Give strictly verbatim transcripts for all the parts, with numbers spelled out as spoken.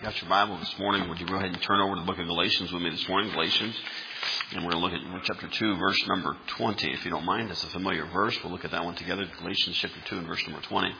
Got your Bible this morning? Would you go ahead and turn over to the book of Galatians with me this morning, Galatians? And we're going to look at chapter two, verse number twenty. If you don't mind, that's a familiar verse. We'll look at that one together. Galatians chapter two and verse number twenty.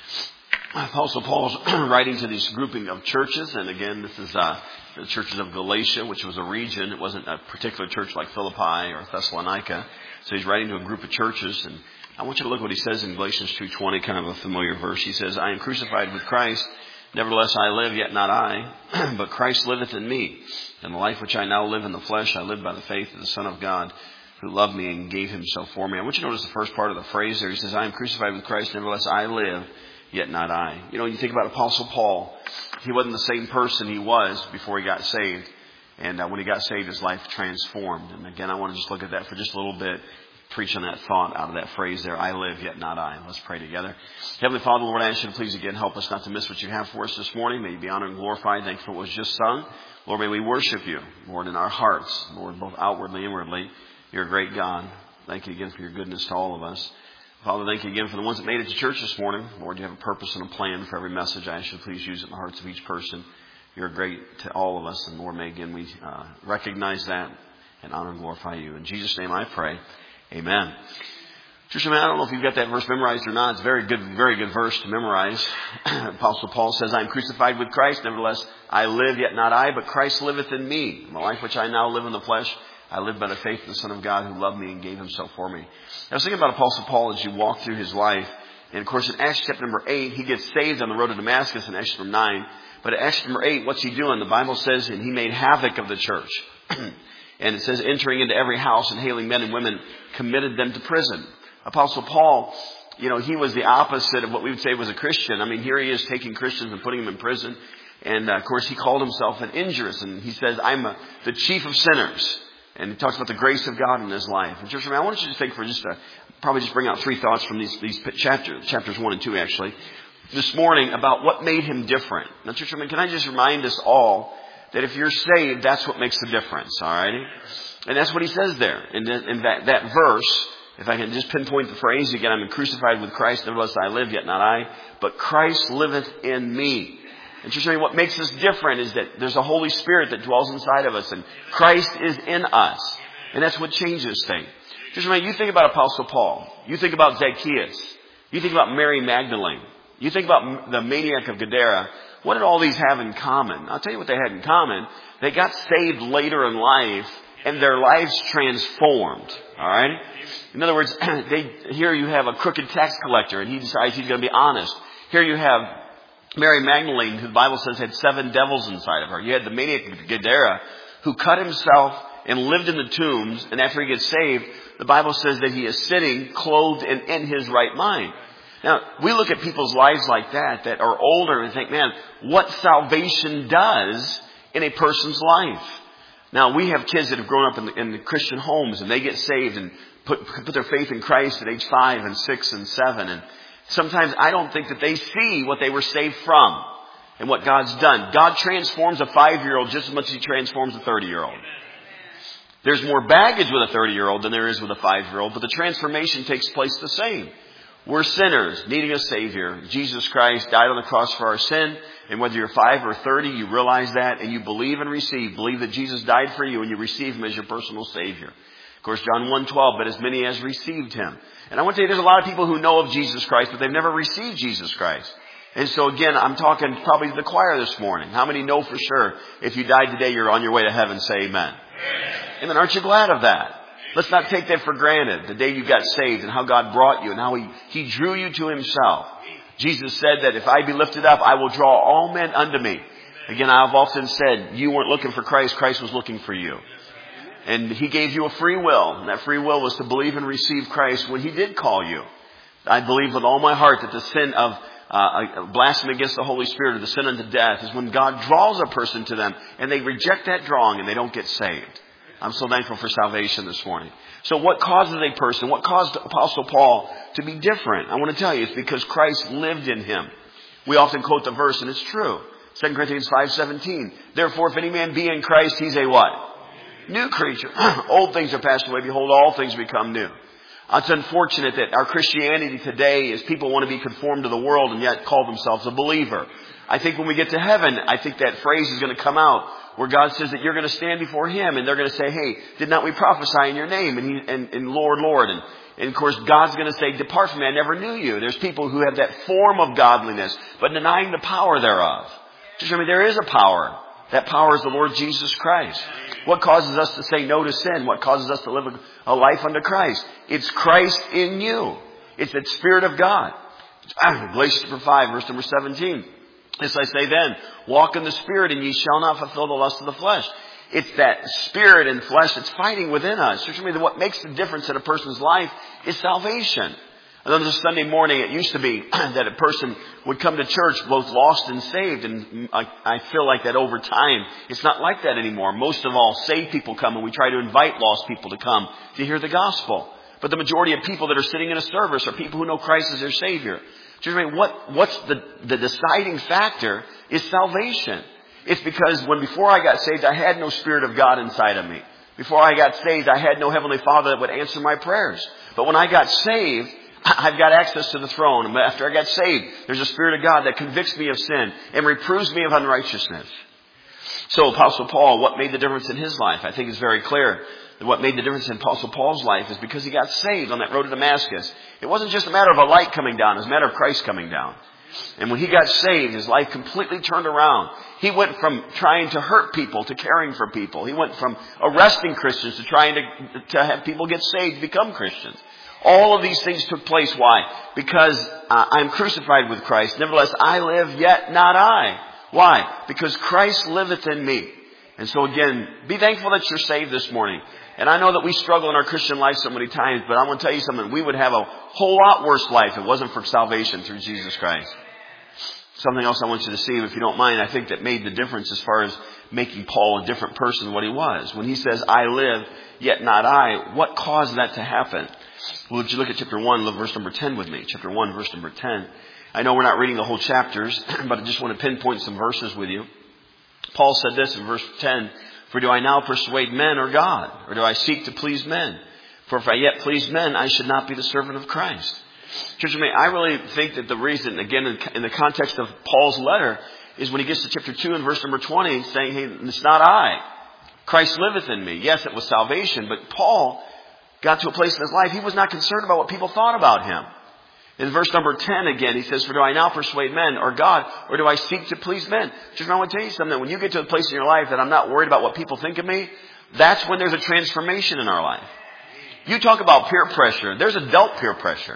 Apostle Paul's writing to this grouping of churches. And again, this is uh, the churches of Galatia, which was a region. It wasn't a particular church like Philippi or Thessalonica. So he's writing to a group of churches. And I want you to look what he says in Galatians two twenty, kind of a familiar verse. He says, I am crucified with Christ. Nevertheless, I live, yet not I, but Christ liveth in me. And the life which I now live in the flesh, I live by the faith of the Son of God, who loved me and gave himself for me. I want you to notice the first part of the phrase there. He says, I am crucified with Christ. Nevertheless, I live, yet not I. You know, you think about Apostle Paul. He wasn't the same person he was before he got saved. And uh, when he got saved, his life transformed. And again, I want to just look at that for just a little bit. Preach on that thought out of that phrase there. I live, yet not I. Let's pray together. Heavenly Father, Lord, I ask you to please again help us not to miss what you have for us this morning. May you be honored and glorified. Thank you for what was just sung. Lord, may we worship you, Lord, in our hearts, Lord, both outwardly and inwardly. You're a great God. Thank you again for your goodness to all of us. Father, thank you again for the ones that made it to church this morning. Lord, you have a purpose and a plan for every message. I ask you to please use it in the hearts of each person. You're great to all of us. And Lord, may again we uh, recognize that and honor and glorify you. In Jesus' name I pray. Amen. Church, I don't know if you've got that verse memorized or not. It's a very good, very good verse to memorize. Apostle Paul says, I am crucified with Christ. Nevertheless, I live, yet not I, but Christ liveth in me. The life which I now live in the flesh, I live by the faith of the Son of God who loved me and gave himself for me. I was thinking about Apostle Paul as you walk through his life. And of course, in Acts chapter number eight, he gets saved on the road to Damascus in Acts number nine. But in Acts number eight, what's he doing? The Bible says, and he made havoc of the church. And it says, entering into every house and hailing men and women, committed them to prison. Apostle Paul, you know, he was the opposite of what we would say was a Christian. I mean, here he is taking Christians and putting them in prison. And, uh, of course, he called himself an injurious. And he says, I'm a, the chief of sinners. And he talks about the grace of God in his life. And church, I, mean, I want you to think for just a, probably just bring out three thoughts from these, these chapters, chapters one and two, actually, this morning about what made him different. Now, church, I mean, can I just remind us all that if you're saved, that's what makes the difference, all right? And that's what he says there in, the, in that, that verse. If I can just pinpoint the phrase again, I'm crucified with Christ, nevertheless I live, yet not I, but Christ liveth in me. And just what makes us different is that there's a Holy Spirit that dwells inside of us, and Christ is in us. And that's what changes things. Just remember, you think about Apostle Paul. You think about Zacchaeus. You think about Mary Magdalene. You think about the maniac of Gadara. What did all these have in common? I'll tell you what they had in common. They got saved later in life, and their lives transformed. All right? In other words, they, here you have a crooked tax collector, and he decides he's going to be honest. Here you have Mary Magdalene, who the Bible says had seven devils inside of her. You had the maniac of Gadara, who cut himself and lived in the tombs, and after he gets saved, the Bible says that he is sitting, clothed, and in his right mind. Now, we look at people's lives like that, that are older, and think, man, what salvation does in a person's life. Now, we have kids that have grown up in the, in the Christian homes, and they get saved and put, put their faith in Christ at age five and six and seven. And sometimes I don't think that they see what they were saved from and what God's done. God transforms a five-year-old just as much as he transforms a thirty-year-old. There's more baggage with a thirty-year-old than there is with a five-year-old, but the transformation takes place the same. We're sinners needing a Savior. Jesus Christ died on the cross for our sin. And whether you're five or thirty, you realize that and you believe and receive. Believe that Jesus died for you and you receive him as your personal Savior. Of course, John one twelve, but as many as received him. And I want to tell you, there's a lot of people who know of Jesus Christ, but they've never received Jesus Christ. And so again, I'm talking probably to the choir this morning. How many know for sure if you died today, you're on your way to heaven? Say amen. Amen. Amen. Aren't you glad of that? Let's not take that for granted, the day you got saved and how God brought you and how he, he drew you to himself. Jesus said that if I be lifted up, I will draw all men unto me. Again, I've often said, you weren't looking for Christ, Christ was looking for you. And he gave you a free will, and that free will was to believe and receive Christ when he did call you. I believe with all my heart that the sin of uh, blasphemy against the Holy Spirit or the sin unto death is when God draws a person to them and they reject that drawing and they don't get saved. I'm so thankful for salvation this morning. So what causes a person, what caused Apostle Paul to be different? I want to tell you, it's because Christ lived in him. We often quote the verse, and it's true. Second Corinthians five seventeen. Therefore, if any man be in Christ, he's a what? New creature. Old things are passed away. Behold, all things become new. It's unfortunate that our Christianity today is people want to be conformed to the world and yet call themselves a believer. I think when we get to heaven, I think that phrase is going to come out where God says that you're going to stand before Him and they're going to say, hey, did not we prophesy in your name? And, he, and, and Lord, Lord. And, and of course, God's going to say, depart from me, I never knew you. There's people who have that form of godliness, but denying the power thereof. Just remember, there is a power. That power is the Lord Jesus Christ. What causes us to say no to sin? What causes us to live a, a life unto Christ? It's Christ in you. It's that Spirit of God. Galatians chapter five, verse number seventeen. This I say then, walk in the Spirit and ye shall not fulfill the lust of the flesh. It's that spirit and flesh that's fighting within us. Just remember, what makes the difference in a person's life is salvation. And on this Sunday morning, it used to be that a person would come to church both lost and saved. And I, I feel like that over time, it's not like that anymore. Most of all, saved people come and we try to invite lost people to come to hear the gospel. But the majority of people that are sitting in a service are people who know Christ as their Savior. Just remember, what, what's the, the deciding factor is salvation. It's because when before I got saved, I had no Spirit of God inside of me. Before I got saved, I had no Heavenly Father that would answer my prayers. But when I got saved, I've got access to the throne. And after I got saved, there's a Spirit of God that convicts me of sin and reproves me of unrighteousness. So Apostle Paul, what made the difference in his life? I think it's very clear that what made the difference in Apostle Paul's life is because he got saved on that road to Damascus. It wasn't just a matter of a light coming down. It was a matter of Christ coming down. And when he got saved, his life completely turned around. He went from trying to hurt people to caring for people. He went from arresting Christians to trying to, to have people get saved to become Christians. All of these things took place. Why? Because uh, I'm crucified with Christ. Nevertheless, I live, yet not I. Why? Because Christ liveth in me. And so again, be thankful that you're saved this morning. And I know that we struggle in our Christian life so many times, but I want to tell you something. We would have a whole lot worse life if it wasn't for salvation through Jesus Christ. Something else I want you to see, if you don't mind, I think that made the difference as far as making Paul a different person than what he was. When he says, I live, yet not I, what caused that to happen? Well, would you look at chapter one, look verse number ten with me. Chapter one, verse number ten. I know we're not reading the whole chapters, but I just want to pinpoint some verses with you. Paul said this in verse ten, for do I now persuade men or God? Or do I seek to please men? For if I yet please men, I should not be the servant of Christ. Church, I really think that the reason, again, in the context of Paul's letter, is when he gets to chapter two and verse number twenty, saying, hey, it's not I. Christ liveth in me. Yes, it was salvation, but Paul got to a place in his life, he was not concerned about what people thought about him. In verse number ten again, he says, for do I now persuade men or God, or do I seek to please men? Just I want to tell you something. When you get to a place in your life that I'm not worried about what people think of me, that's when there's a transformation in our life. You talk about peer pressure. There's adult peer pressure.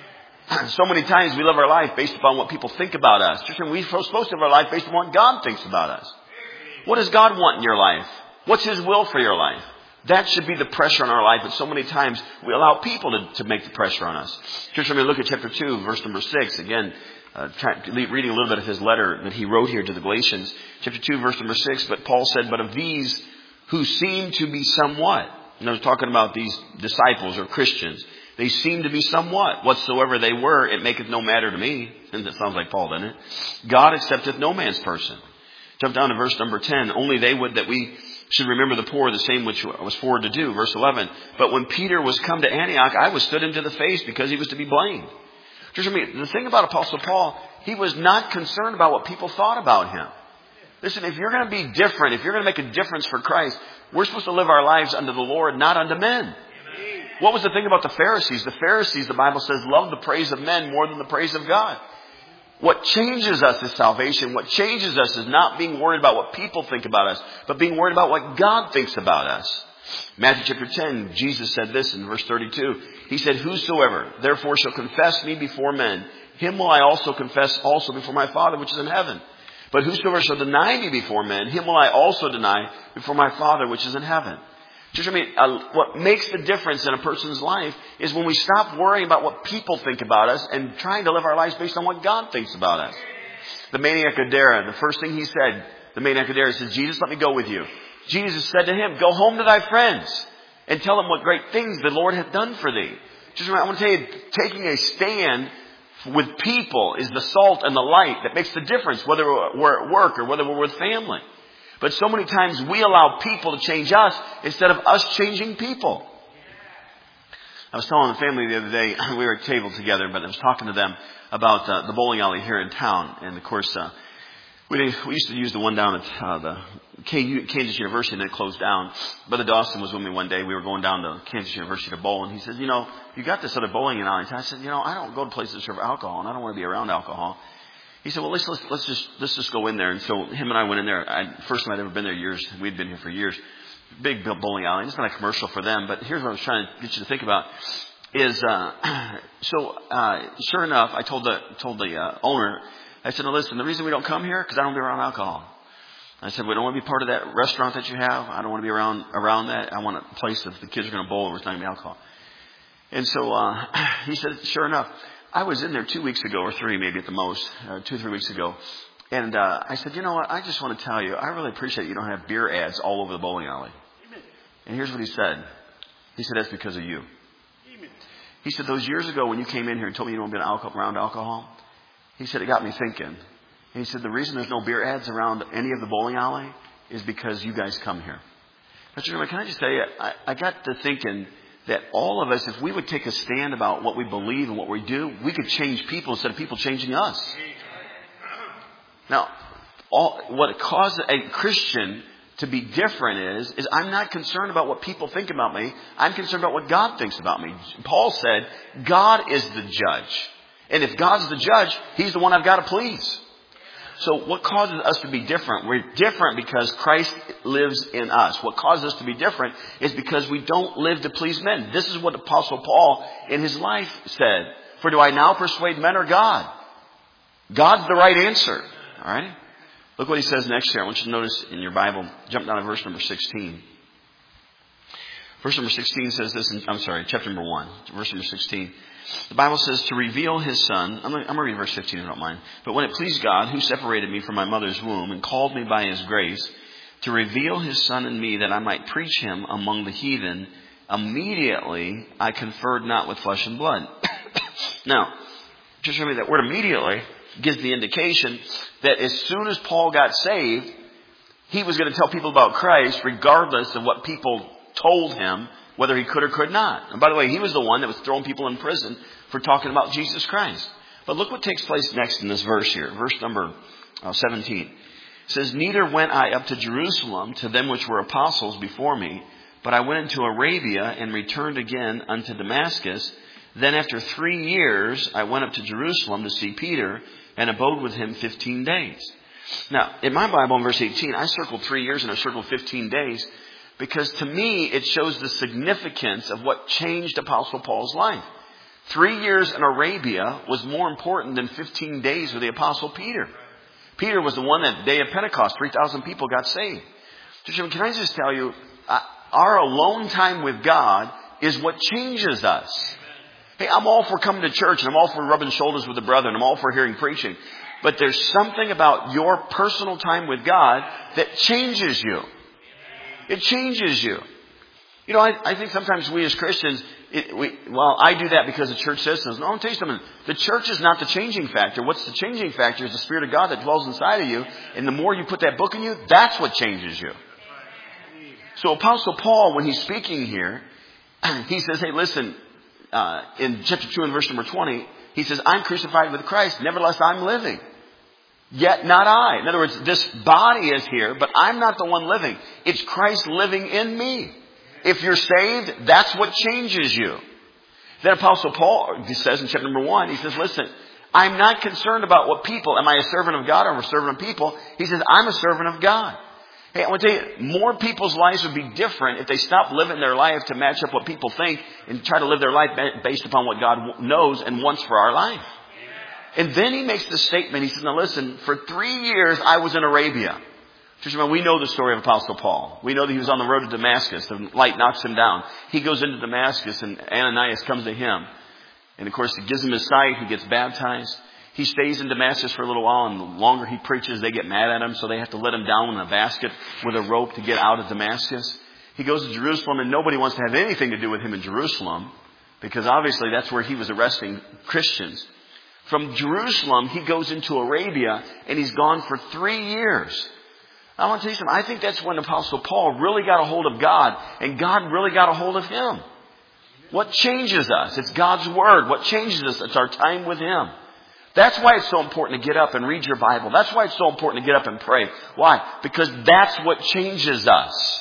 So many times we live our life based upon what people think about us. Just we're supposed to live our life based upon what God thinks about us. What does God want in your life? What's His will for your life? That should be the pressure on our life, but so many times we allow people to, to make the pressure on us. Church, let me look at chapter two, verse number six. Again, uh, try, reading a little bit of his letter that he wrote here to the Galatians. Chapter two, verse number six, but Paul said, but of these who seem to be somewhat. And I was talking about these disciples or Christians. They seem to be somewhat. Whatsoever they were, it maketh no matter to me. And that sounds like Paul, doesn't it? God accepteth no man's person. Jump down to verse number ten. Only they would that we should remember the poor, the same which I was forward to do. Verse eleven. But when Peter was come to Antioch, I withstood him to the face because he was to be blamed. Just remember, the thing about Apostle Paul, he was not concerned about what people thought about him. Listen, if you're going to be different, if you're going to make a difference for Christ, we're supposed to live our lives unto the Lord, not unto men. What was the thing about the Pharisees? The Pharisees, the Bible says, love the praise of men more than the praise of God. What changes us is salvation. What changes us is not being worried about what people think about us, but being worried about what God thinks about us. Matthew chapter ten, Jesus said this in verse thirty-two. He said, whosoever therefore shall confess me before men, him will I also confess also before my Father which is in heaven. But whosoever shall deny me before men, him will I also deny before my Father which is in heaven. Just, I mean, uh, what makes the difference in a person's life is when we stop worrying about what people think about us and trying to live our lives based on what God thinks about us. The maniac Gadara, the first thing he said, the maniac Gadara said, Jesus, let me go with you. Jesus said to him, go home to thy friends and tell them what great things the Lord hath done for thee. Just, I want to tell you, taking a stand with people is the salt and the light that makes the difference, whether we're at work or whether we're with family. But so many times we allow people to change us instead of us changing people. I was telling the family the other day, we were at table together, but I was talking to them about uh, the bowling alley here in town. And of course, uh, we, we used to use the one down at uh, the Kansas University, and it closed down. Brother Dawson was with me one day. We were going down to Kansas University to bowl, and he said, you know, you got this other bowling alley. I said, you know, I don't go to places that serve alcohol, and I don't want to be around alcohol. He said, well, let's, let's, let's just, let's just go in there. And so him and I went in there. I, first time I'd ever been there years. We'd been here for years. Big bowling alley. It's not a commercial for them, but here's what I was trying to get you to think about is, uh, so, uh, sure enough, I told the, told the, uh, owner, I said, no, listen, the reason we don't come here, because I don't be around alcohol. I said, we don't want to be part of that restaurant that you have. I don't want to be around, around that. I want a place that the kids are going to bowl where it's not going to be alcohol. And so, uh, he said, sure enough, I was in there two weeks ago, or three maybe at the most, uh, two or three weeks ago. And, uh, I said, you know what? I just want to tell you, I really appreciate you don't have beer ads all over the bowling alley. Amen. And here's what he said. He said, that's because of you. Amen. He said, those years ago when you came in here and told me you don't be around alcohol, he said, it got me thinking. And he said, the reason there's no beer ads around any of the bowling alley is because you guys come here. Mister Can I just tell you, I, I got to thinking that all of us, if we would take a stand about what we believe and what we do, we could change people instead of people changing us. Now, all, what causes a Christian to be different is, is I'm not concerned about what people think about me. I'm concerned about what God thinks about me. Paul said, God is the judge. And if God's the judge, He's the one I've got to please. So what causes us to be different? We're different because Christ lives in us. What causes us to be different is because we don't live to please men. This is what Apostle Paul in his life said. For do I now persuade men or God? God's the right answer. All right? Look what he says next here. I want you to notice in your Bible, jump down to verse number sixteen. Verse number sixteen says this, in, I'm sorry, chapter number one, verse number sixteen. The Bible says, to reveal His Son, I'm going to read verse fifteen if you don't mind. But when it pleased God, who separated me from my mother's womb and called me by His grace, to reveal His Son in me that I might preach Him among the heathen, immediately I conferred not with flesh and blood. Now, just remember that word immediately gives the indication that as soon as Paul got saved, he was going to tell people about Christ regardless of what people told him, whether he could or could not. And by the way, he was the one that was throwing people in prison for talking about Jesus Christ. But look what takes place next in this verse here. Verse number uh, seventeen. It says, neither went I up to Jerusalem to them which were apostles before me, but I went into Arabia and returned again unto Damascus. Then after three years, I went up to Jerusalem to see Peter and abode with him fifteen days. Now, in my Bible in verse eighteen, I circled three years and I circled fifteen days. Because to me, it shows the significance of what changed Apostle Paul's life. Three years in Arabia was more important than fifteen days with the Apostle Peter. Peter was the one that day of Pentecost, three thousand people got saved. So can I just tell you, uh, our alone time with God is what changes us. Hey, I'm all for coming to church and I'm all for rubbing shoulders with a brother and I'm all for hearing preaching. But there's something about your personal time with God that changes you. It changes you. You know, I, I think sometimes we as Christians, it, we, well, I do that because the church says so. No, I'll tell you something. The church is not the changing factor. What's the changing factor is the Spirit of God that dwells inside of you. And the more you put that book in you, that's what changes you. So Apostle Paul, when he's speaking here, he says, hey, listen, uh, in chapter two and verse number twenty, he says, I'm crucified with Christ. Nevertheless, I'm living. Yet not I. In other words, this body is here, but I'm not the one living. It's Christ living in me. If you're saved, that's what changes you. Then Apostle Paul says in chapter number one, he says, listen, I'm not concerned about what people, am I a servant of God or am I a servant of people? He says, I'm a servant of God. Hey, I want to tell you, more people's lives would be different if they stopped living their life to match up what people think and try to live their life based upon what God knows and wants for our life. And then he makes the statement. He says, now listen, for three years I was in Arabia. We know the story of Apostle Paul. We know that he was on the road to Damascus. The light knocks him down. He goes into Damascus and Ananias comes to him. And of course, he gives him his sight. He gets baptized. He stays in Damascus for a little while. And the longer he preaches, they get mad at him. So they have to let him down in a basket with a rope to get out of Damascus. He goes to Jerusalem and nobody wants to have anything to do with him in Jerusalem. Because obviously that's where he was arresting Christians. From Jerusalem, he goes into Arabia, and he's gone for three years. I want to tell you something. I think that's when Apostle Paul really got a hold of God, and God really got a hold of him. What changes us? It's God's Word. What changes us? It's our time with Him. That's why it's so important to get up and read your Bible. That's why it's so important to get up and pray. Why? Because that's what changes us.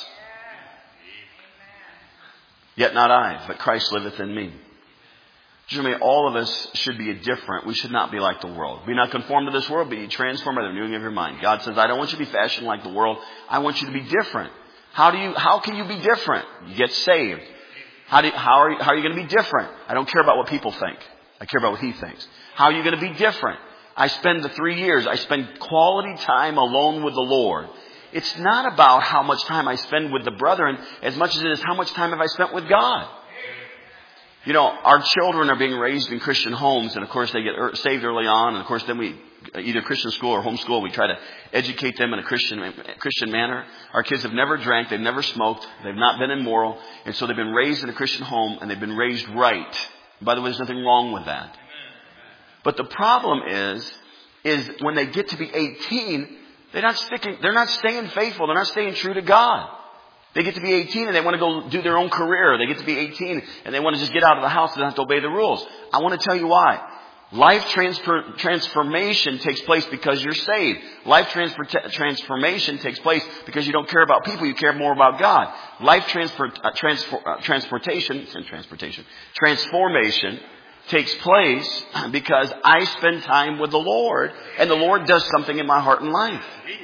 Yet not I, but Christ liveth in me. Jeremy, all of us should be different. We should not be like the world. Be not conformed to this world, but ye transformed by the renewing of your mind. God says, I don't want you to be fashioned like the world. I want you to be different. How do you, how can you be different? You get saved. How do you, how are you, how are you going to be different? I don't care about what people think. I care about what He thinks. How are you going to be different? I spend the three years, I spend quality time alone with the Lord. It's not about how much time I spend with the brethren as much as it is how much time have I spent with God. You know, our children are being raised in Christian homes, and of course they get saved early on, and of course then we, either Christian school or homeschool, we try to educate them in a Christian Christian manner. Our kids have never drank, they've never smoked, they've not been immoral, and so they've been raised in a Christian home, and they've been raised right. By the way, there's nothing wrong with that. But the problem is, is when they get to be eighteen, they're not sticking, they're not staying faithful, they're not staying true to God. They get to be eighteen and they want to go do their own career. They get to be eighteen and they want to just get out of the house and not have to obey the rules. I want to tell you why. Life transfer, transformation takes place because you're saved. Life transfer, transformation takes place because you don't care about people. You care more about God. Life transfer, uh, transfer, uh, transportation, and transportation, transformation takes place because I spend time with the Lord and the Lord does something in my heart and life.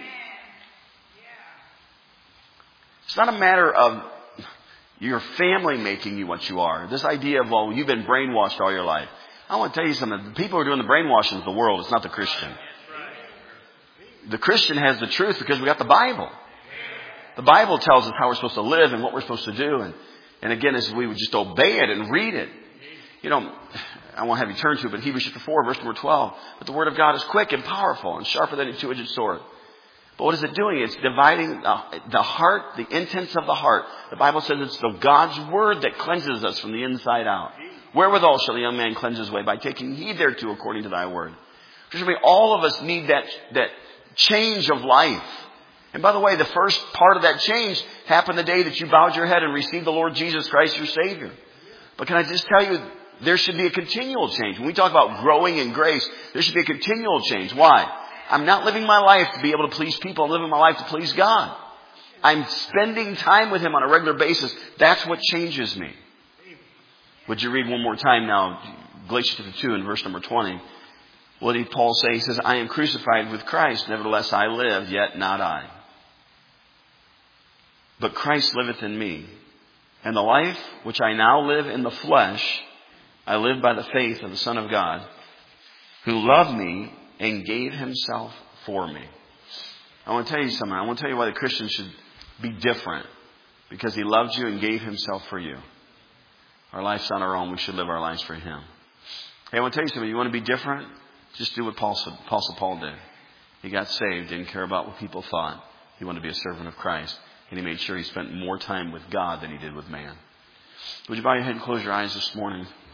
It's not a matter of your family making you what you are. This idea of, well, you've been brainwashed all your life. I want to tell you something. The people who are doing the brainwashing is the world. It's not the Christian. The Christian has the truth because we got the Bible. The Bible tells us how we're supposed to live and what we're supposed to do. And, and again, as we would just obey it and read it. You know, I won't have you turn to it, but Hebrews chapter four, verse number twelve. But the Word of God is quick and powerful and sharper than a two-edged sword. But what is it doing? It's dividing the heart, the intents of the heart. The Bible says it's the God's Word that cleanses us from the inside out. Wherewithal shall the young man cleanse his way? By taking heed thereto according to thy word. All of us need that, that change of life. And by the way, the first part of that change happened the day that you bowed your head and received the Lord Jesus Christ, your Savior. But can I just tell you, there should be a continual change. When we talk about growing in grace, there should be a continual change. Why? I'm not living my life to be able to please people. I'm living my life to please God. I'm spending time with Him on a regular basis. That's what changes me. Would you read one more time now, Galatians chapter two and verse number twenty. What did Paul say? He says, I am crucified with Christ. Nevertheless I live, yet not I. But Christ liveth in me. And the life which I now live in the flesh, I live by the faith of the Son of God, who loved me and gave Himself for me. I want to tell you something. I want to tell you why the Christian should be different. Because He loved you and gave Himself for you. Our life's on our own. We should live our lives for Him. Hey, I want to tell you something. You want to be different? Just do what Apostle Paul did. He got saved, didn't care about what people thought. He wanted to be a servant of Christ. And he made sure he spent more time with God than he did with man. Would you bow your head and close your eyes this morning?